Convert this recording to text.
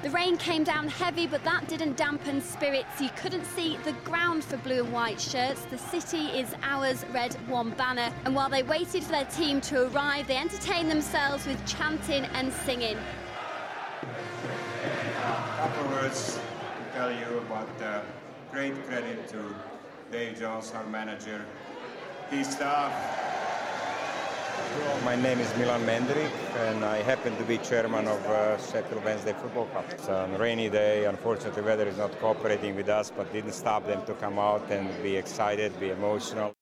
The rain came down heavy, but that didn't dampen spirits. You couldn't see the ground for blue and white shirts. The city is ours, red one banner. And while they waited for their team to arrive, they entertained themselves with chanting and singing. A couple of words to tell you about great credit to Dave Jones, our manager, his staff. My name is Milan Mendrik and I happen to be chairman of Sheffield Wednesday Football Club. It's a rainy day, unfortunately weather is not cooperating with us, but didn't stop them to come out and be excited, be emotional.